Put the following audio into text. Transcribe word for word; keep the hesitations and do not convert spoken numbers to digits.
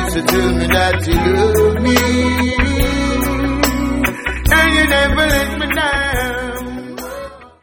So tell me that you love me, and you never let me down.